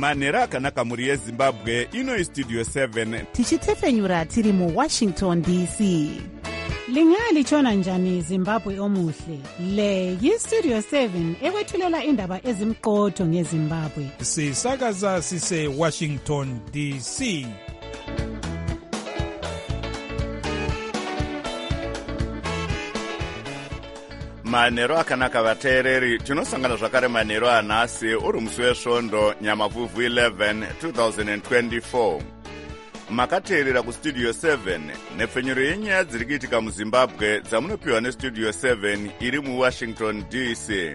manhero akanaka mhuri yezimbabwe. Ino Studio 7 tichitsefenyura tiri muWashington DC. Lingalitshona njani Zimbabwe omuhle? Le yiStudio 7 ekwethulela indaba ezimqotho ngeZimbabwe. Sisakaza sise Washington DC. manhero akanaka vateereri. Tinosangana zvakare manhero anhasi uri musi wesvondo Nyamavhuvhu 11 2024. Makateerera kuStudio 7 nepfenyuro yenyaya dziri kuitika muZimbabwe dzamunopiwa neStudio 7 iri muWashington DC.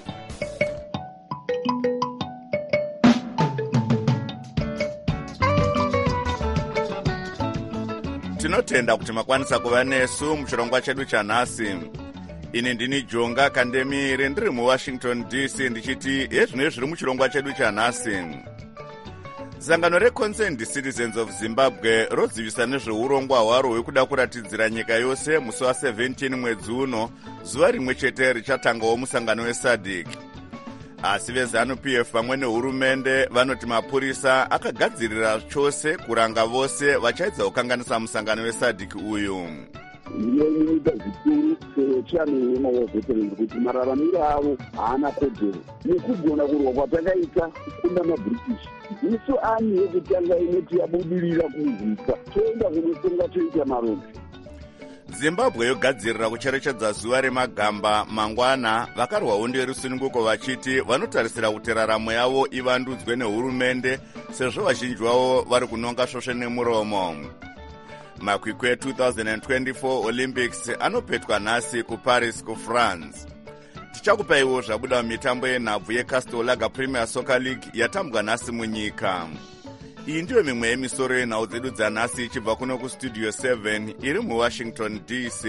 Tinotenda kuti makwanisa kuva nesu muchirongwa chedu chanhasi. Ini ndini Jonga Kandemire ndiri muWashington DC ndichiti ezvino zviri muchirongwa chedu chanhasi. Sangano reConcerned Citizens of Zimbabwe rodzivisa nezveurongwa hwaro hwekuda kuratidzira nyika yose musi wa17 mwedzi uno, zuva rimwe chete richatangawo musangano weSADC. Asi veZANU-PF pamwe nehurumende vanoti mapurisa akagadzirira chose kuranga vose vachaedza kukanganisa musangano weSADC uyu. Inoita zvikuru sechiyano yemaveterans kuti mararamiro avo haana kodzero nekugona kurwa kwatakaita kunda maBritish. Isu ani yekutanga inoti yabudirira kuzvika toenda kunotonga toita maronda. Zimbabwe yogadzirira kucherechedza zuva remagamba mangwana. Vakarwa hondo yerusununguko vachiti vanotarisira kuti raramo yavo ivandudzwe nehurumende sezvo vazhinji vavo vari kunonga svosve nemuromo. Makwikwi e2024 Olympics anopetwa nhasi kuParis kuFrance. Tichakupaiwo zvabuda mumitambo yenhabvu yeCastel Lager Premier Soccer League yatambwa nhasi munyika. Iyi ndiyo mimwe yemisoro yenhau dzedu dzanhasi ichibva kuno kuStudio 7 iri muWashington DC.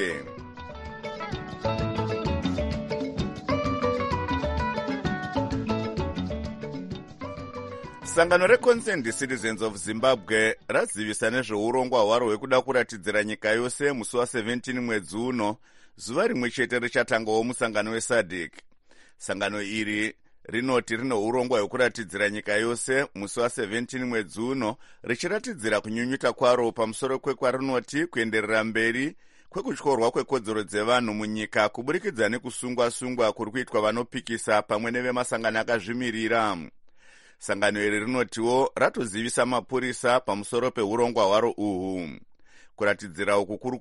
Sangano reConcerned Citizens of Zimbabwe razivisa nezveurongwa hwaro hwekuda kuratidzira nyika yose musi wa17 mwedzi uno, zuva rimwe chete richatangawo musangano weSADC. Sangano iri rinoti rine urongwa hwekuratidzira nyika yose musi wa17 mwedzi uno, richiratidzira kunyunyuta kwaro pamusoro kwekwarinoti kuenderera mberi kwekutyorwa kwekodzero dzevanhu munyika kuburikidza nekusungwa-sungwa kuri kuitwa vanopikisa pamwe nevemasangano akazvimirira. Sangano iri rinotiwo ratozivisa mapurisa pamusoro peurongwa hwaro uhu. Kuratidzira uku kuri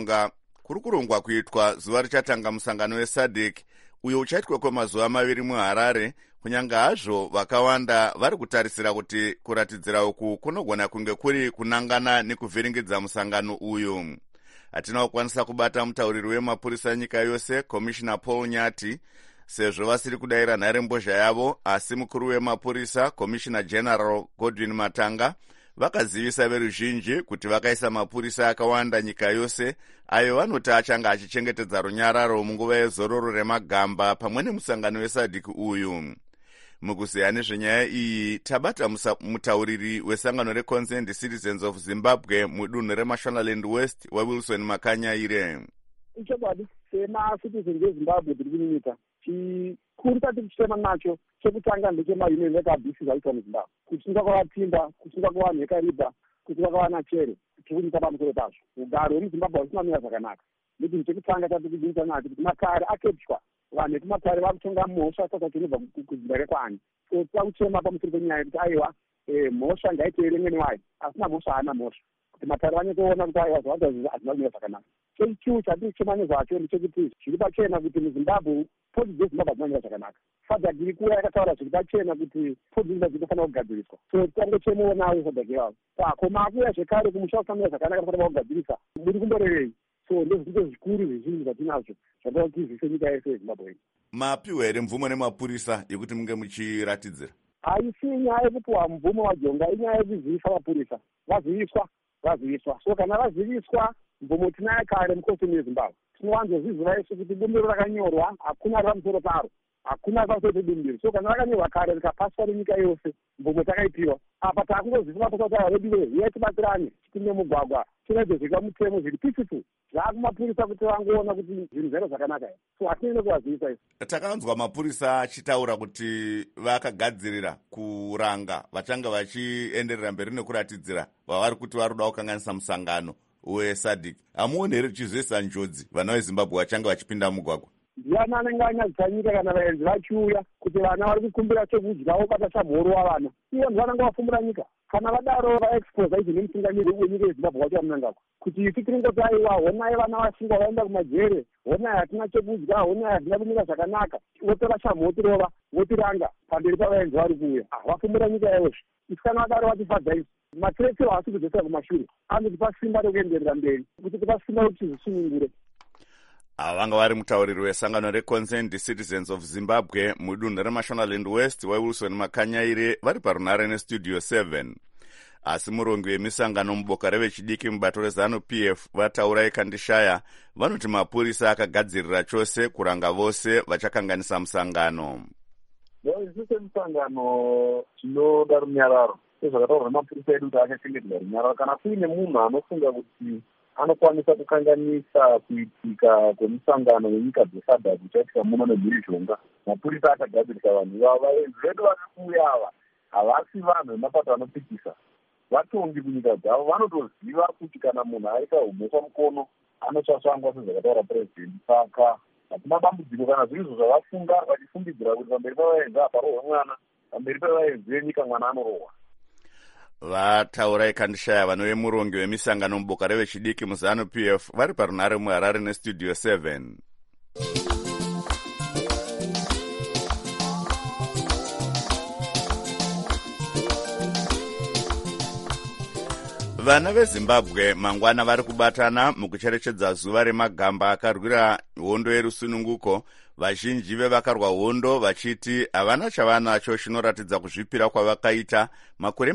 kurongwa kuitwa zuva richatanga musangano weSADC uyo uchaitwa kwemazuva 2 muHarare, kunyanga hazvo vakawanda vari kutarisira kuti kuratidzira uku kunogona kunge kuri kunangana nekuvhiringidza musangano uyu. Hatina kukwanisa kubata mutauriri wemapurisa nyika yose, Commissioner Paul Nyati, sezvo vasiri kudayira nharembozha yavo, asi mukuru wemapurisa Commissioner General Godwin Matanga vakazivisa veruzhinji kuti vakaisa mapurisa akawanda nyika yose ayo vanoti achanga achichengetedza runyararo munguva yezororo remagamba pamwe nemusangano weSADC uyu. Mukuziya nezvenyaya iyi tabata mutauriri wesangano reConcerned Citizens of Zimbabwe mudunhu reMashonaland West waWilson Makanyaire. Ichokwadi semacitizens veZimbabwe tiri kunyika chikuru tatiri kuchitema nacho chekutanga ndechemaunion ekabhisi zvaitwa muZimbabwe, kusunga kwavatimba, kusunga kwavanhu vekariba, kusunga kwavana chere tiri kunyika pamusoro pazvo. Ugaro hwemuZimbabwe husina kumira zvakanaka. Nditi chekutanga tatiri kudzidzisa nacho kuti makare aketwa vanhu vekumakare vakutonga mhosva saka tinobva kuzimbare kwani. So takuchema pamusoro penyaya yekuti aiwa mhosva ngaiteere mwene wayo, asina mhosva haana mhosva. Kuti makare vanyotoona kuti aiwa zvavada hazvina kumira zvakanaka. Chechichiwo chatiri kuchema nezvacho ndechekuti zviri pachena kuti muZimbabwe poti dzeZimbabwe dzinamira zvakanaka. SADC iri kuya yakataura zviri pachena kuti poti dzeZimbabwe dzinofanira kugadziriswa. So tangochemonawo SADC yavo. Koma akuya zvekare kumusha kusamira zvakanaka kufanira kugadzirisa. Muri kumborerei? So ndezvito zvikuru zvizhinji zvatinazvo zvatoda kutizivisa nyika yese yeZimbabwe. Mapiwa here mvumo nemapurisa yekuti munge muchiratidzira? Haisi nyaya yekupiwa mvumo waJonga, inyaya yekuzivisa mapurisa. Vaziviswa. So kana vaziviswa mvumo tinayo kare mukosi weZimbabwe. Tinowanzozviziva isu kuti bumbiro rakanyorwa hakuna pamusoro paro, hakuna pamusoro pebumbiro. So kana rakanyorwa kare rikapaswa nenyika yose, mvumo takaipiwa. Apa taakungozivisa mapurisa kuti vedu uyai tibatsirane tipinde mugwagwa chinoite zvekamutemo zviri peaceful zvaakumapurisa kuti vangoona kuti zvinhu zvaita zvakanaka here. So hatinenge kuvazivisa isi. Takanzwa mapurisa achitaura kuti vakagadzirira kuranga vachanga vachienderera mberi nekuratidzira vavari kuti vari kuda kukanganisa musangano weSADC. Hamuoni here chizoisa njodzi vana veZimbabwe vachanga vachipinda mugwagwa? Ndiani anenge anyadzisa nyika kana vaenzi vachiuya kuti vana vari kukumbira chekudya vobata chamhoro wavana? Ivo vanenge vafumura nyika. Kana vadaro vaexposa izvi nemutungamiri wenyika yeZimbabwe wacho vamunangako kuti isi tiringoti aiwa honai vana vasungwa vaenda kumajere, honai hatina chekudya, honai hatina kunyika zvakanaka, votora chamhotirova votiranga pamberi pavaenzi vari kuuya. Vafumura nyika yavozvo. Isi kana vadaro vatifadza isi matiretero haasi kudzosera kumashure, anotipa simba rekuenderera mberi kuti tipa simba rokuti tizosunungure. Vanga vari mutauriri wesangano reConcerned Citizens of Zimbabwe mudunhu reMashonaland West waWilson Makanyaire vari parunare neStudio 7. Asi murongi wemisangano muboka revechidiki mubato reZANU-PF vataura Kandishaya vanoti mapurisa akagadzirira chose kuranga vose vachakanganisa musangano. Isi semusangano tinoda runyararo sezvakataurwa nemapurisa edu kuti akachengetedza runyararo. Kana kuine munhu anofunga kuti anokwanisa kukanganisa kuitika kwemusangano wenyika dzeSADC uchaitika muno nemhirizhonga, mapurisa akagadzirisa vanhu ivava. Vaenzi vedu vari kuuya ava havasi vanhu vemapato anopikisa, vatongi kunyika dzavo. Vanotoziva kuti kana munhu aita umhosva mukono anochasvangwa sezvakataura purezidendi. Saka hatina dambudziko kana zvinhu izvo zvavafunga vachifungidzira kuti pamberi pavaenzi aparohwa mwana, pamberi pavaenzi venyika mwana anorohwa. Vataura Kandishaya vanove murongi wemisangano muboka revechidiki muZANU-PF vari parunare muHarare neStudio 7. Vana veZimbabwe mangwana vari kubatana mukucherechedza zuva remagamba akarwira hondo yerusununguko. Vazhinji vevakarwa hondo vachiti havana chavanacho chinoratidza kuzvipira kwavakaita makore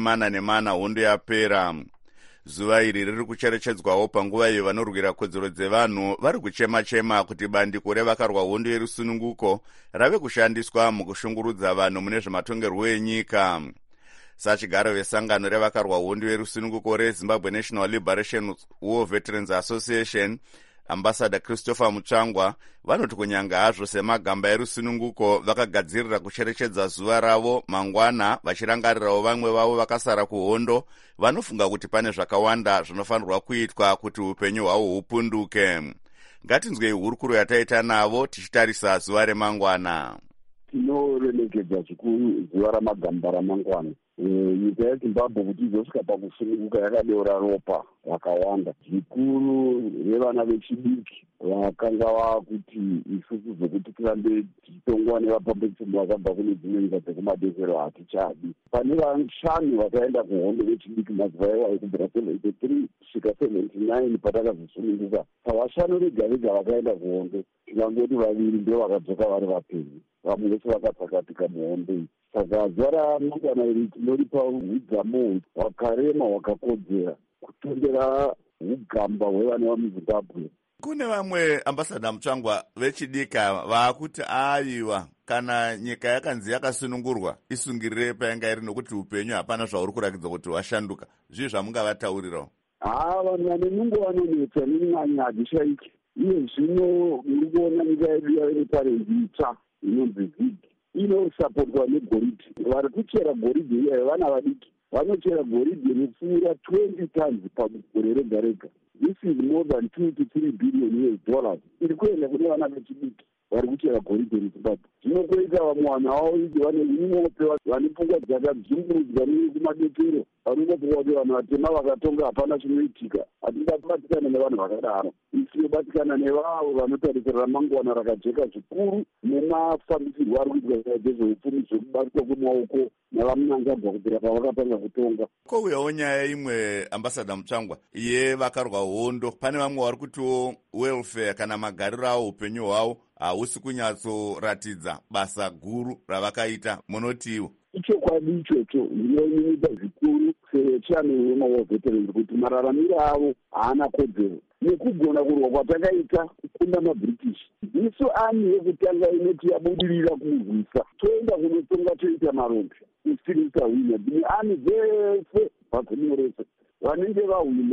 44 hondo yapera. Zuva iri riri kucherechedzwawo panguva iyo vanorwira kodzero dzevanhu vari kuchema-chema kuti bandiko revakarwa hondo yerusununguko rave kushandiswa mukushungurudza vanhu mune zvematongerwo enyika. Sachigaro vesangano revakarwa hondo yerusununguko reZimbabwe National Liberation War Veterans Association, Ambassador Christopher Mutsvangwa vanoti kunyanga hazvo semagamba erusununguko vakagadzirira kucherechedza zuva ravo mangwana vachirangarirawo vamwe vavo vakasara kuhondo, vanofunga kuti pane zvakawanda zvinofanirwa kuitwa kuti upenyu hwavo hupunduke. Ngatinzwei hurukuro yataita navo tichitarisa zuva remangwana. Tinoremekedza zvikuru zuva ramagamba ramangwana. Nyika yeZimbabwe kuti izosvika pakusununguka yakadeura ropa vakawanda zvikuru revana vechidiki vakanga vakuti isusu zvokuti tirambe tichitongwa nevapambedzimbo vakabva kune dzimwe nyika dzekumadesero hatichadi. Pane vashanu vakaenda kuhondo vechidiki mazuva iwayo kubvira 73 kusvika 79 patakazosununguka. Pavashanu vega vega vakaenda kuhondo tikangoti vaviri ndo vakadzoka vari vapenyu, vamwe vese vakatsakatika muhondo iyi. Saka zuva ramangwana iri tinoripa hudzamu hwakarema hwakakodzera kutondera ugamba hwevana vemuZimbabwe. Kune vamwe, Ambassador Mutsvangwa, vechidika vaakuti aiwa kana nyika yakanzi yakasunungurwa isungirire payanga iri nokuti upenyu hapana zvauri kurakidza kuti hwashanduka. Zvii zvamungavataurirawo? Vanhu vane nungo vanonetsa nenyanya hadishaiki. Iye zvino muri kuona nyika yedu yave neparenzi itsva inonzi ZIG inosapotwa negoridhe. Vari kuchera goridhe iyayo vana vadiki vanochera goridhe nepfuura 20 tons pagore rega rega. This is more than 2 to 3 billion US dollars. Iri kuenda kune vana vechidiki vari kuchera goridhe muZimbabwe. Zvinotoita vamwe vanhu avo idi vane mimope vane pfungwa dzakadzungurudzwa nekumadekero vanongofunga kuti vanhu vatema vakatonga hapana chinoitika. Hatingabatikana nevanhu vakadaro. Tinobatikana nevavo vanotarisira ramangwana rakajeka zvikuru nemafambisirwo ari kuitwa zvezveupfumi zvekubatwa kwemaoko navamunangagwa kubvira pavakatanga kutonga. Kouyawo nyaya imwe, Ambassador Mutsvangwa, yevakarwa hondo. Pane vamwe vari kutiwo welfare kana magariro avo upenyu hwavo hausi kunyatsoratidza basa guru ravakaita. Munotiwo? Ichokwadi ichocho ndinoita zvikuru sechano wemawa veterans kuti mararamiro avo haana kodzero nekugona kurwa kwatakaita kukunda maBritish. Isu ani yekutanga inoti yabudirira kurwisa toenda kunotonga toita marombe kusiririsa hwina. Ani dzese vagumurese vanenge vahwina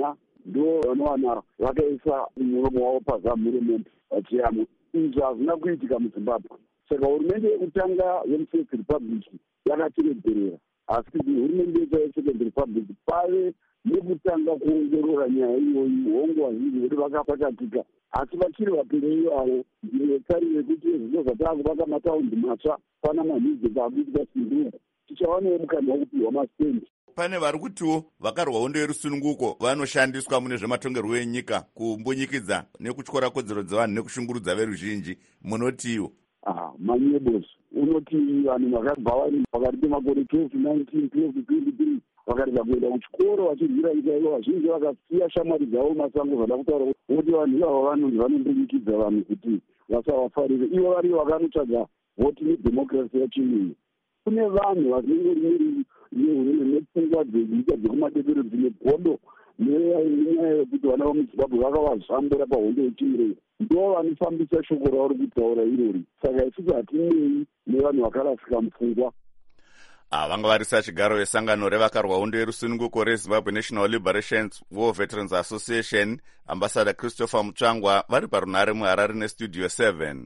ndo vanowana vakaisa muromo wavo pazamurement vachiyamo. Izvi hazvina kuitika muZimbabwe. Saka hurumende yekutanga yemuFirst Republic yakatiregerera, asi hurumende yeSecond Republic pave nekutanga kuongorora nyaya iyoyi. Hongu vazhinji kuti vakapakatika, asi vachiri vapiri ivavo ndekari yekuti zvinhu zvatavakuvaka mataundi matsva pana manhizi akuitika sinduku tichavanewo mukana wekupiwa mastendi. Pane vari kutiwo vakarwa hondo yerusununguko vanoshandiswa mune zvematongerwo enyika kumbunyikidza nekutyora kodzero dzevanhu nekushungurudza veruzhinji. Munotiwo manyebos unoti vanhu vakabva vari pakati pemakore 12, 19, 12, 23 vakarega kuenda kuchikoro vachirwira nyika ivo. Vazhinji vakasiya shamwari dzavo masango zvada kutaura kuti vanhu ivavo vanonzi vanombunyikidza vanhu kuti vasavafarire. Ivo varivo vakanotsvaga voti nedhemokirasi yachiyungu. Kune vanhu vasinenge nepfungwa dzenyika dzekumadekero dzine godo nenyaya yekuti vana vamuZimbabwe vakavazvambura pahondo yechirei, ndo vanofambisa shoko ravo rikutaura irori. Saka isusu hatinei nevanhu vakarasika mupfungwa. Vanga varisa chigaro vesangano revakarwa hondo yerusununguko reZimbabwe National Liberation War Veterans Association, Ambassador Christopher Mutsvangwa, vari parunhare muHarare neStudio 7.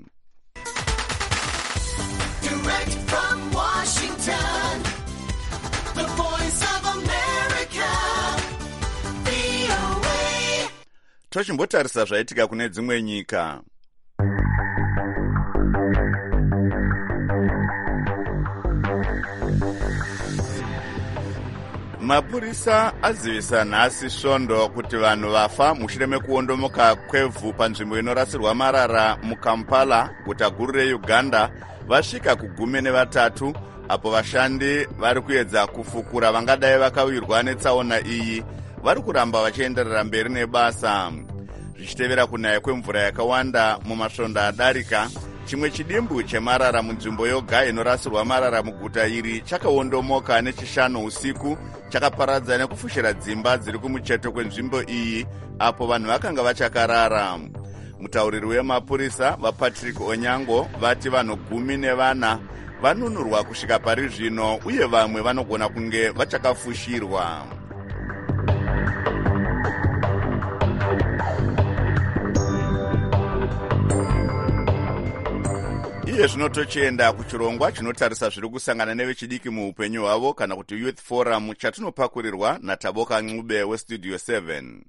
Tochimbotarisa zvaitika kune dzimwe nyika. Mapurisa azivisa nhasi svondo kuti vanhu vafa mushure mekuondomoka kwevhu panzvimbo inorasirwa marara muKampala, guta guru reUganda, vasvika ku13, apo vashandi vari kuedza kufukura vangadai vakawirwa netsaona iyi vari kuramba vachienderera mberi nebasa. Zvichitevera kunaya kwemvura yakawanda mumasvondo adarika, chimwe chidimbu chemarara munzvimbo yoga inorasirwa marara muguta iri chakaondomoka nechishanu usiku, chakaparadza nekufushira dzimba dziri kumucheto kwenzvimbo iyi, apo vanhu vakanga vachakarara. Mutauriri wemapurisa vaPatrick Onyango vati vanhu 14 vanunurwa kusvika pari zvino, uye vamwe vanogona kunge vachakafushirwa. Iye zvino tochienda kuchirongwa chinotarisa zviri kusangana nevechidiki muupenyu hwavo, kana kuti Youth Forum, chatinopakurirwa naTaboka Ncube weStudio 7.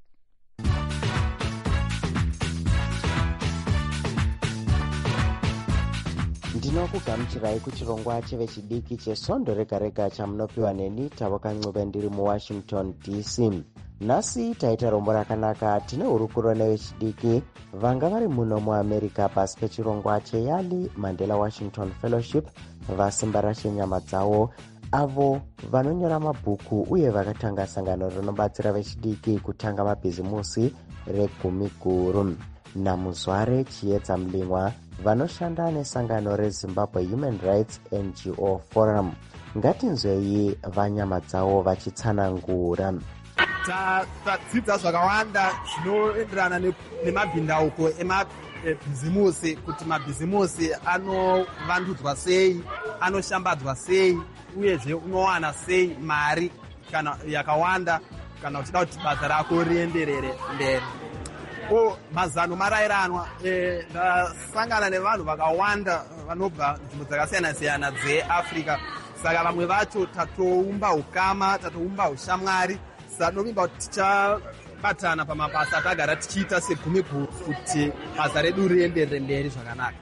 Ndinokugamuchirai kuchirongwa chevechidiki chesvondo rega rega chamunopiwa neni Taboka Ncube ndiri muWashington DC. Nhasi taita rombo rakanaka. Tine hurukuro nevechidiki vanga vari muno muAmerica pasi pechirongwa cheYali Mandela Washington Fellowship, vasimba rashe nyama dzavo, avo vanonyora mabhuku uye vakatanga sangano rinobatsira vechidiki kutanga mabhizimusi regumi guru. Namuzware Chiedza Mlingwa vanoshanda nesangano reZimbabwe Human Rights NGO Forum. Ngatinzwei vanyama dzavo vachitsanangura. Tadzidza zvakawanda zvinoenderana nemabhindauko emabhizimusi, kuti mabhizimusi anovandudzwa sei, anoshambadzwa sei, uyezve unowana sei mari kana yakawanda kana uchida kuti basa rako rienderere mberi. Mazano marayiranwa, ndasangana nevanhu vakawanda vanobva nzvimbo dzakasiyana siyana dzeAfrica. Saka vamwe vacho tatoumba ukama, tatoumba ushamwari, sanovimba kuti tichabatana pamabasa atagara tichiita segumi guru kuti basa redu rienderere mberi zvakanaka.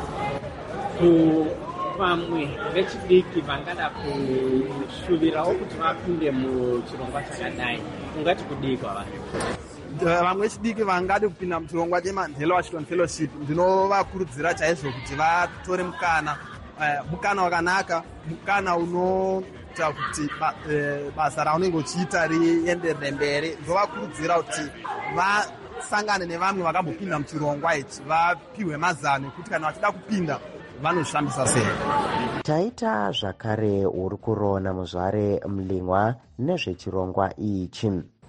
Vamwe vechidiki vangada kushuvirawo kuti vapinde muchirongwa chakadai, ungati kudii kwavari? Vamwe vechidiki vangada kupinda muchirongwa cheMandela Washington Fellowship, ndinovakurudzira chaizvo kuti vatore mukana wakanaka, mukana unoita kuti basa raunenge uchiita rienderere mberi. Ndovakurudzira kuti vasangane nevamwe vakambopinda muchirongwa ichi, vapiwe mazano ekuti kana vachida kupinda vanoshambisa sei. Taita zvakare hurukuro naMuzvare Mlingwa nezvechirongwa ichi.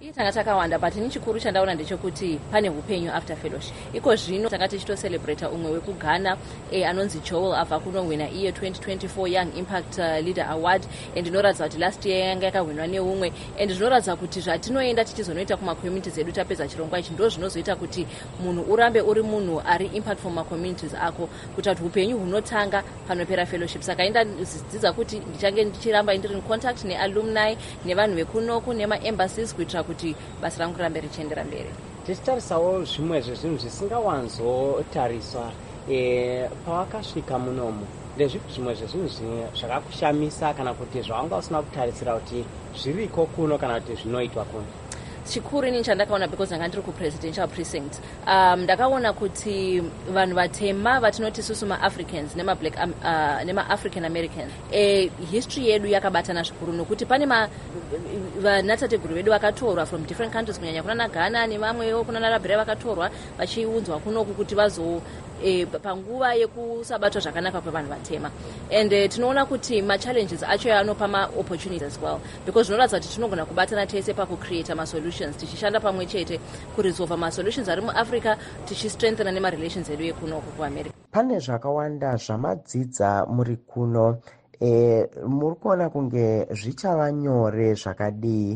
tanga takawanda but ini chikuru chandaona ndechekuti pane upenyu after fellowship. Iko zvino tanga tichitocelebrata umwe wekughana anonzi Joel abva kunowina iye 2024 Young Impact Leader Award, and inoratidza kuti last year yanga yakawinwa neumwe, and zvinoratidza kuti zvatinoenda tichizonoita kumacommunities edu tapedza chirongwa ichi ndo zvinozoita kuti munhu urambe uri munhu ari impact for macommunities ako, kuti upenyu hunotanga panopera fellowship. Saka indazidzidza kuti ndichange ndichiramba ndiri in contact nealumni nevanhu vekunoku nemaembassies kuitira kuti basa rangu rirambe richiendera mberi. tichitarisawo zvimwe zvezvinhu zvisingawanzotariswa pawakasvika munomu, ndezvipi zvimwe zvezvinhu zvakakushamisa kana kuti zvawanga usina kutarisira kuti zviriko kuno kana kuti zvinoitwa kuno? Chikuru ini chandakaona because ndanga ndiri kupresidential precinct, ndakaona kuti vanhu vatema vatinoti susu maafricans nema-African Americans, history yedu yakabatana zvikuru nokuti pane vanatateguru vedu vakatorwa from different countries, kunyanya kuna naGhana nevamwewo kuna naLiberia vakatorwa vachiunzwa kunoku kuti panguva yekusabatwa zvakanaka kwevanhu vatema, and tinoona kuti ma-challenges acho anopa ma-opportunities as well, because zvinoratidza kuti tinogona kubatana tese pakucreata ma-solutions tichishanda pamwe chete kuresolva ma-solutions ari muAfrica tichistrengthena nema-relations edu ekunoku kuAmerica. Pane zvakawanda zvamadzidza muri kuno, muri kuona kunge zvichava nyore zvakadii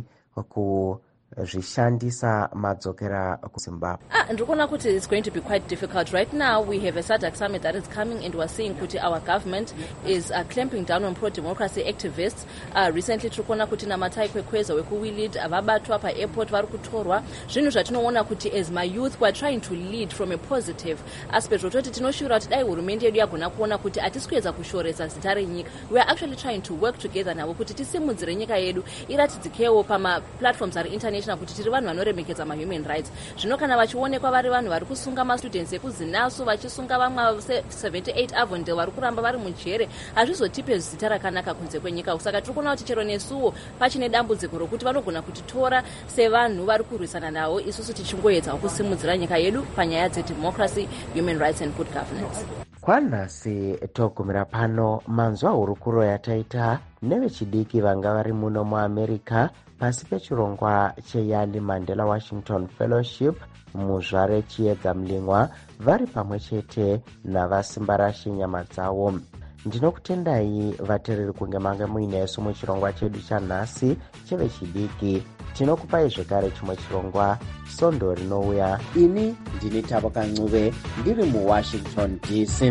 kuzvishandisa madzokera kuZimbabwe? Ndikuona kuti it's going to be quite difficult. Right now we have a SADC summit that is coming, and we're seeing kuti our government is clamping down on pro-democracy activists. Recently turikuona kuti namatai kwekweza wekuWillid avabatwa pa-airport vari kutorwa. Zvinhu zvatinoona kuti as my youth we're trying to lead from a positive aspect, rototi tinoshura kuti dai hurumende yedu yagona kuona kuti hatisi kuedza kushoresa zita renyika. We are actually trying to work together navo kuti tisimudzire nyika yedu iratidzikewo pama-platforms ari international kuti tiri vanhu vanoremekedza ma-human rights. Zvino kana vachionekwa vari vanhu vari kusunga ma-students ekuzinaso vachisunga vamwe 78 Avondale vari kuramba vari mujere, hazvizotipe zita rakanaka kunze kwenyika. Saka tiri kuona kuti chero nesuwo pachine dambudziko rokuti vanogona kutitora sevanhu vari kurwisana navo, isusu tichingoedzawo kusimudzira nyika yedu panyaya dzedemocracy, human rights and good governance. Kwanhasi togumira pano manzwa hurukuro yataita nevechidiki vanga vari muno muAmerica pasi pechirongwa cheYali Mandela Washington Fellowship muzvare Chiedza Mlingwa, vari pamwe chete navasimba rashe nyama dzavo. Ndinokutendai vateereri kunge mange muinesu muchirongwa chedu chanhasi chevechidiki. Tinokupai zvekare chimwe chirongwa Sondo rinouya. Ini ndini Tavoka Ncube ndiri muWashington DC.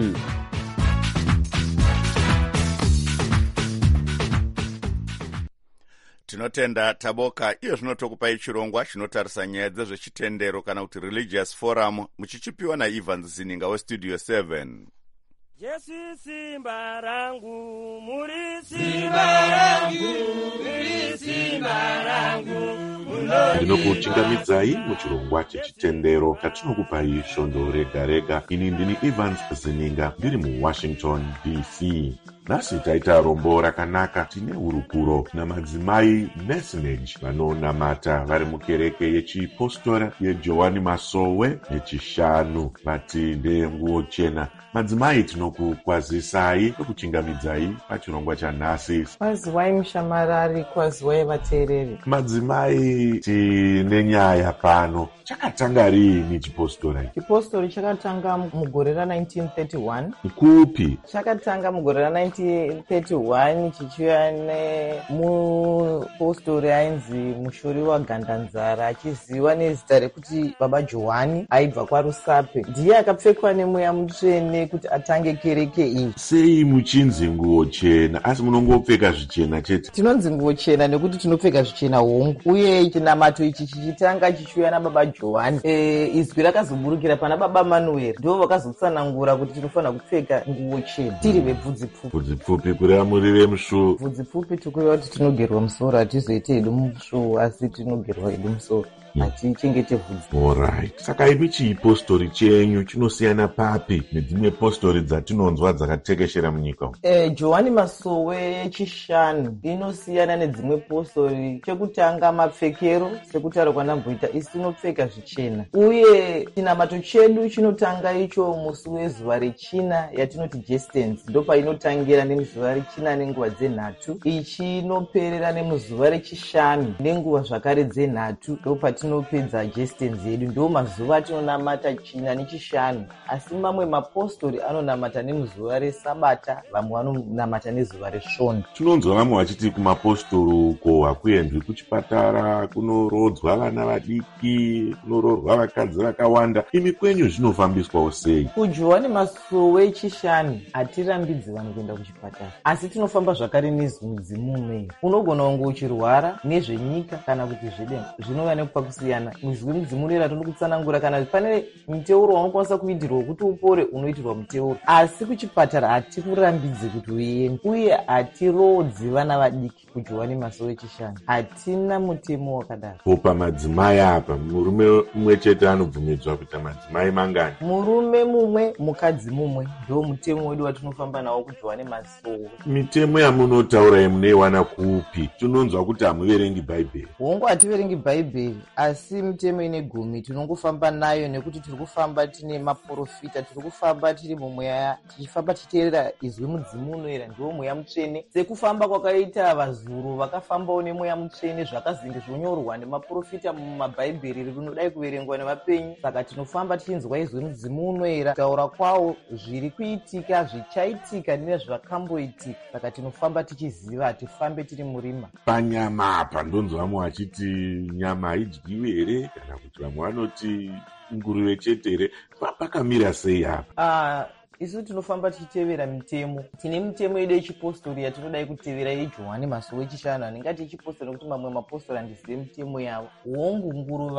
Tinotenda Taboka. Iyo zvinotokupai chirongwa chinotarisa nyaya dzezvechitendero kana kuti religious forum, muchichipiwa naEvans Zininga westudio 7. Jesu simba rangu, muri simba rangu, muri simba rangu. Ndinokuchingamidzai muchirongwa chechitendero chatinokupai Sondo rega rega. Ini ndini Evans Zininga ndiri muWashington DC. Nhasi taita rombo rakanaka. Tine hurukuro namadzimai Message vanonamata vari mukereke yechipostora yeJohani Masowe yechishanu, vati ndenguo chena. Madzimai tinokukwazisai nekuchingamidzai pachirongwa chanhasi. Kwaziwai mushamarari, kwaziwai vateereri. Madzimai tine nyaya pano. Chakatanga rini chipostora ichi? Chipostori chakatanga mugore ra1931. Kupi? Chakatanga mugore ra1931 chichiuya nemupostori ainzi Mushori waGandanzara, achiziva nezita rekuti Baba Johani, aibva kwaRusape. Ndiye akapfekwa nemweya mutsvene kuti atange kereke iyi. Sei muchinzi nguo chena asi munongopfeka zvichena chete? Tinonzi nguo chena nekuti tinopfeka zvichena hongu, uye chinamato ichi chichitanga chichiuya naBaba Johani. Izwi rakazoburukira pana Baba Manuel, ndivo vakazotsanangura kuti tinofanira kupfeka nguo chena tiri vebvudzi pfupi. Bvudzi pfupi kureva muri vemusvuwu? Bvudzi pfupi tikureva kuti tinogerwa musoro, hatizoite hedu musvuwu asi tinogerwa hedu musoro. hatichengete vhudzi. Alright. Saka imi chipostori chenyu chinosiyana papi nedzimwe postori dzatinonzwa dzakatekeshera munyika? Johani Masowe chishanu inosiyana nedzimwe postori. Chekutanga mapfekero, sekutaura kwandamboita, isi tinopfeka zvichena, uye chinamato chedu chinotanga icho musi wezuva rechina yatinoti jestens, ndopainotangira nemuzuva rechina nenguva dzenhatu, ichinoperera nemuzuva rechishanu nenguva zvakare dzenhatu, ndopatinopedza jestens yedu. Ndo mazuva atinonamata china nechishanu, asi mamwe mapostori anonamata nemuzuva resabata, vamwe vanonamata nezuva resvondo. Tinonzwa vamwe vachiti kumapostori uko hakuendwi kuchipatara, kunorodzwa vana vadiki, kunorodzwa vakadzi vakawanda. Imi kwenyu zvinofambiswawo sei? Kujohani Masowe chishanu hatirambidzi vanhu kuenda kuchipatara, asi tinofamba zvakare nezvimudzimume. Unogona kunge uchirwara nezvenyika kana kuti zvedenga, zvinova nekupa kusiyana. Muzvi mudzimunera tondokutsanangura, kana pane muteuro waunokwanisa kuitirwa kuti upore, unoitirwa muteuro. Asi kuchipatara hatikurambidzi kuti uende, uye hatirodzi vana vadiki kujohani Masowe chishanu. Hatina mutemo wakadaro. Popa madzimai apa, murume mumwe chete anobvumidzwa kuita madzimai mangani? Murume mumwe, mukadzi mumwe, ndo mutemo wedu watinofamba nawo kujohani Masowe. Mitemo yamunotaura yemunoiwana kupi? Tinonzwa kuti hamuverengi bhaibheri. Hongu hativerengi bhaibheri, asi mitemo ine gumi tinongofamba nayo nekuti tiri kufamba tine maprofita, tiri kufamba tiri mumweya, tichifamba tichiteerera izwi mudzimu unoera, ndiwo mweya mutsvene. Sekufamba kwakaita vazuru vakafambawo nemweya mutsvene, zvakazinge zvonyorwa nemaprofita mumabhaibheri rinodai kuverengwa nevapenyu. Saka tinofamba tichinzwa izwi mudzimu unoera, taura kwawo zviri kuitika, zvichaitika nezvakamboitika. Saka tinofamba tichiziva, hatifambe tiri murima. Panyama apa ndonzwa vamwe vachiti nyama haidyiwi here, kana kuti vamwe vanoti nguruve chete here. Pakamira sei apa? Isu tinofamba tichitevera mitemo. Tine mitemo yedu yechipostori yatinodai kutevera yeJohani Masowe chishanu. Handingati yechipostori nekuti mamwe mapostori handizive mitemo yavo. Hongu nguruva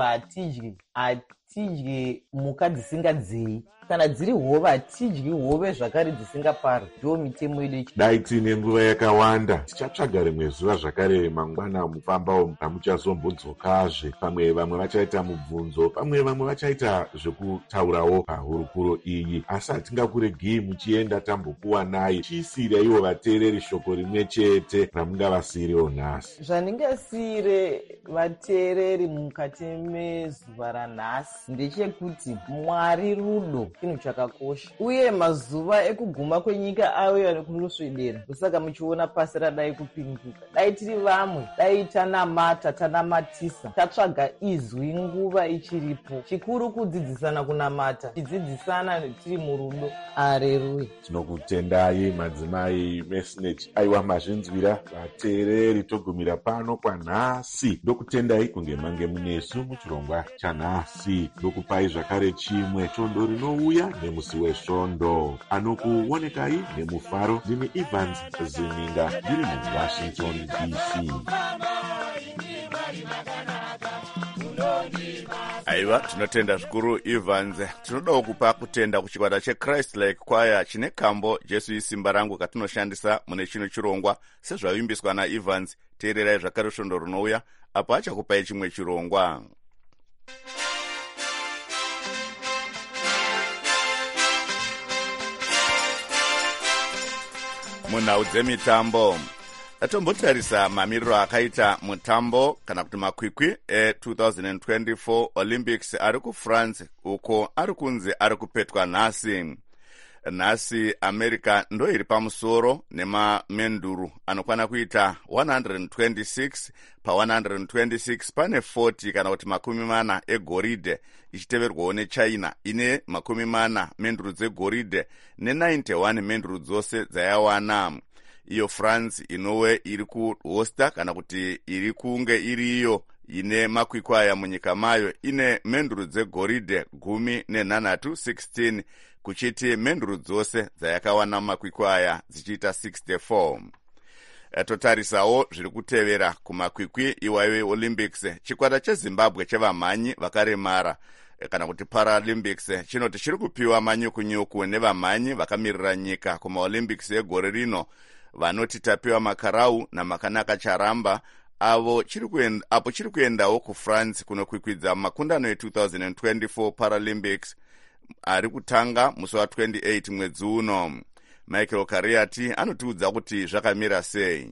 hatidye mhuka dzisingadzeyi, kana dziri hove hatidyi hove zvakare dzisingapari. Ndo mitemo yedu. Dai tine nguva yakawanda, tichatsvaga rimwe zuva zvakare mangwana mufambawo, hamuchazombodzokazve. Pamwe vamwe vachaita mubvunzo, pamwe vamwe vachaita zvekutaurawo pahurukuro iyi. Asi hatingakuregei muchienda tambokuwanai, chiisira ivo vateereri shoko rimwe chete ramungavasiyiriwo nhasi. Zvandingasiyire vateereri mukati mezuva ranhasi ndechekuti Mwari rudo chinhu chakakosha, uye mazuva ekuguma kwenyika auya nekunosvedera. Saka muchiona pasi radai kupinduka, dai tiri vamwe, dai tanamata, tanamatisa, tatsvaga izwi nguva ichiripo. Chikuru kudzidzisana kunamata, tidzidzisana tiri murudo. Aleluya. Tinokutendai madzimai Mesnech. Aiwa, mazvinzwira vateereri, togumira pano kwanhasi. Ndokutendai kunge mange munesu muchirongwa chanhasi. Ndokupai zvakare chimwe chondo rinouya nemusi wesvondo. Anokuonekai nemufaro, ndini Evans Zininga, ndiri muWashington DC. Aiwa, tinotenda zvikuru Evans. Tinodawo kupa kutenda kuchikwata cheChrist Like Choir chine kambo Jesu isimba rangu katinoshandisa mune chino chirongwa sezvavimbiswa naEvans. Teererai zvakare svondo rinouya apo achakupai chimwe chirongwa. Munhau dzemitambo, atombotarisa mamiriro akaita mutambo kana kuti makwikwi e2024 Olympics ari kuFrance, uko ari kunzi ari kupetwa nhasi. Nhasi America ndo iri pamusoro nemamenduru anokwana kuita 126 pa126, pane 40 kana kuti 40 egoridhe, ichiteverwawo neChina ine 40 menduru dzegoridhe ne91 menduru dzose dzayawana. Iyo France inowe iri kuhosta kana kuti iri kunge iriyo ine makwikwi aya munyika mayo, ine menduru dzegoridhe 16, kuchiti menduru dzose dzayakawana makwikwi aya dzichiita 64. Totarisawo zviri kutevera kumakwikwi iwayo Olympics. Chikwata cheZimbabwe chevamhanyi vakaremara kana kuti Paralympics chinoti chiri kupiwa manyukunyuku nevamhanyi vakamirira nyika kumaOlympics egore rino, vanoti tapiwa makarau namakanaka charamba, apo chiri kuendawo kufrance kunokwikwidza makundano e2024 paralympics ari kutanga musi wa28 mwedzi uno. Michael Kariati anotiudza kuti zvakamira sei.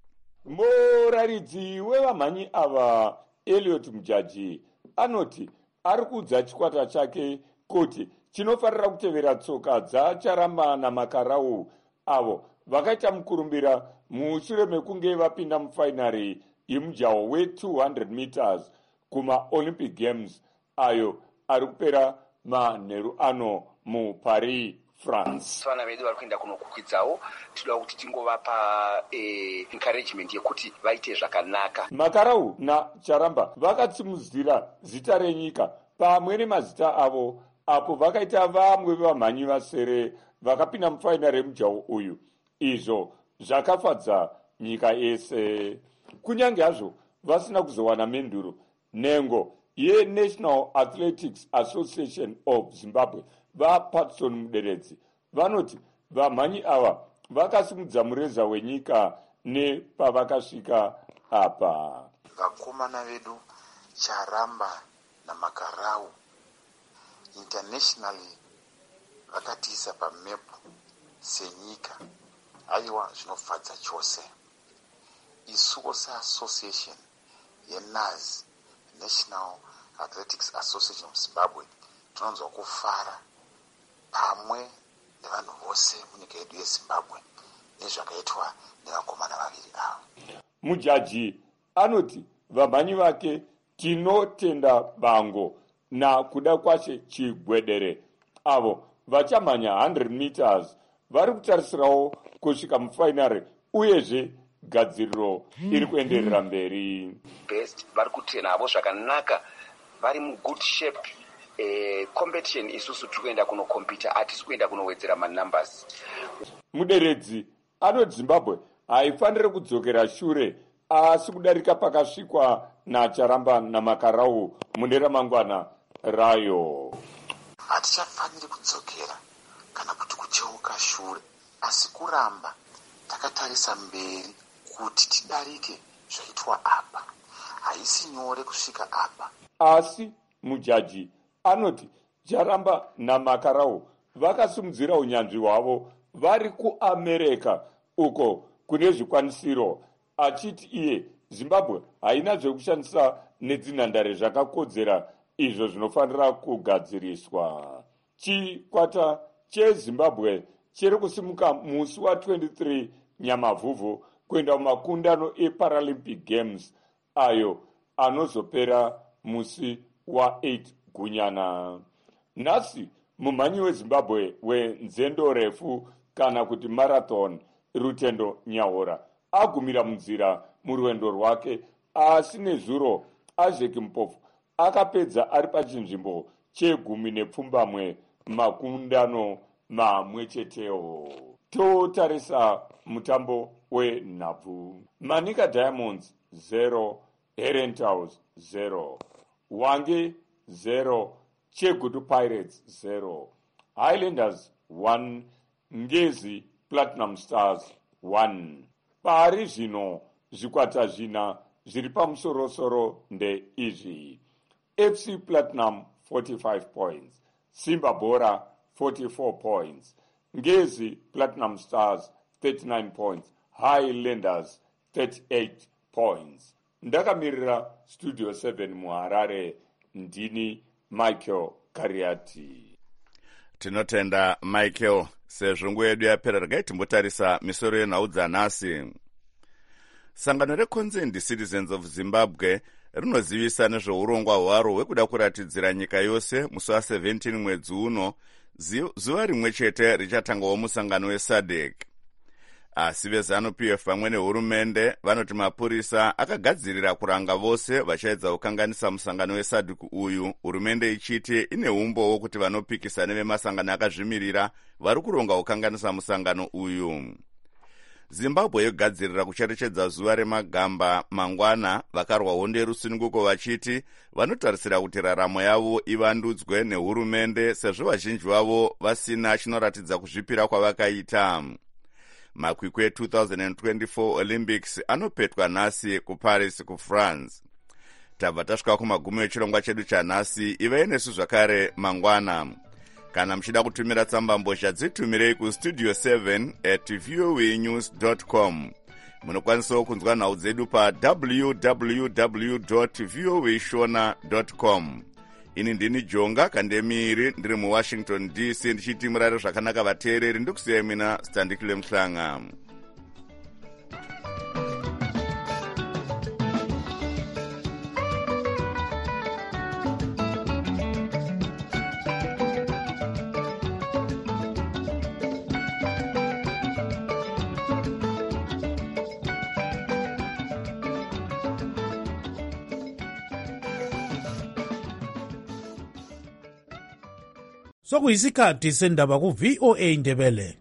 Muraridzi wevamhanyi ava Elliot Mujaji anoti ari kuudza chikwata chake kuti chinofarira kutevera tsoka dzaCharamba naMakarau avo vakaita mukurumbira mushure mekunge vapinda mufainari yemujaho we200 meters kumaolympic games ayo ari kupera manheru ano muParis, France. Vana vedu vari kuenda kunokukwidzawo, tinoda kuti tingovapa encouragement yekuti vaite zvakanaka. Makarau naCharamba vakatsimudzira zita renyika pamwe nemazita avo apo vakaita vamwe vevamhanyi vasere vakapinda mufainari yemujaho uyu. Izvo zvakafadza nyika yese. Kunyange hazvo vasina kuzowana menduro, nhengo yeNational Athletics Association of Zimbabwe vaPatson Muderedzi vanoti vamhanyi ava vakasimudza mureza wenyika nepavakasvika apa. Vakomana vedu Charamba naMakarau internationally vakatiisa pamepu senyika. Aiwa, zvinofadza chose. Isuwo seassociation yeNAZ, National Athletics Association of Zimbabwe, tinonzwa kufara pamwe nevanhu vose munyika yedu yeZimbabwe nezvakaitwa nevakomana vaviri ava. Mujaji anoti vamhanyi vake tinotenda bango nakuda kwache chigwedere avo vachamhanya 100 meters vari kutarisirawo kusvika mufainari uyezve gadziriro iri kuenderera mberi. Best vari kutrena avo zvakanaka, vari mugood shape. Competition isusu tiri kuenda kunokompita, hatisi kuenda kunowedzera manumbers. Muderedzi anoti Zimbabwe haifaniri kudzokera shure asi kudarika pakasvikwa naCharamba naMakarau mune ramangwana rayo. Hatichafaniri kudzokera kana kuti kucheuka shure, asi kuramba takatarisa mberi kuti tidarike zvaitwa apa. Haisi nyore kusvika apa. Asi Mujaji anoti Charamba naMakarau vakasimudzira unyanzvi hwavo vari kuAmerica uko kune zvikwanisiro, achiti iye Zimbabwe haina zvekushandisa nedzinhandare zvakakodzera izvo zvinofanira kugadziriswa. Chikwata cheZimbabwe chiri kusimuka musi wa23 Nyamavhuvhu kuenda mumakundano eParalympic Games ayo anozopera musi wa8 Gunyana. Nhasi mumhanyi weZimbabwe wenzendo refu kana kuti marathon Rutendo Nyahora agumira munzira murwendo rwake, asi nezuro Isaac Mpofu akapedza ari pachinzvimbo che10 makundano mamwe chetewo. Totarisa mutambo wenhabvu. Manika Diamonds 0, Herentals 0, Wange 0, Chegutu Pirates 0, Highlanders 1, Ngezi Platinum Stars 1. Pari zvino zvikwata zvina zviri pamusorosoro ndeizvi: FC Platinum 45 points, Simba Bora 44 points, Ngezi Platinum Stars 39 points, Highlanders 38 points. Ndakamirira Studio 7 muHarare, ndini Michael Kariati. Tinotenda Michael. Sezvo nguva yedu yapera, regai timbotarisa misoro yenhau dzanhasi. Sangano reConsent Citizens of Zimbabwe rinozivisa nezveurongwa hwaro hwekuda kuratidzira nyika yose musi wa17 mwedzi uno zuva rimwe chete richatangawo musangano weSADC. Asi veZANU-PF pamwe nehurumende vanoti mapurisa akagadzirira kuranga vose vachaedza kukanganisa musangano weSADC uyu, hurumende ichiti ine umbowo kuti vanopikisa nevemasangano akazvimirira vari kuronga kukanganisa musangano uyu. Zimbabwe yogadzirira kucherechedza zuva remagamba mangwana vakarwa hondo yerusununguko vachiti vanotarisira kuti raramo yavo ivandudzwe nehurumende sezvo vazhinji vavo vasina chinoratidza kuzvipira kwavakaita. makwikwi e2024 olympics anopetwa nhasi kuparis kufrance. tabva tasvika kumagumi echirongwa chedu chanhasi. ivai nesu zvakare mangwana. kana muchida kutumira tsambambozha dzitumirei kustudio 7@voanews.com. munokwanisawo kunzwa nhau dzedu pa www.voashona.com. ini ndini jonga kandemiri ndiri muwashington dc ndichiti murare zvakanaka vateereri. ndikusiyai mina standikile muhlanga. sokuyisikhathi sendaba ku-VOA Ndebele.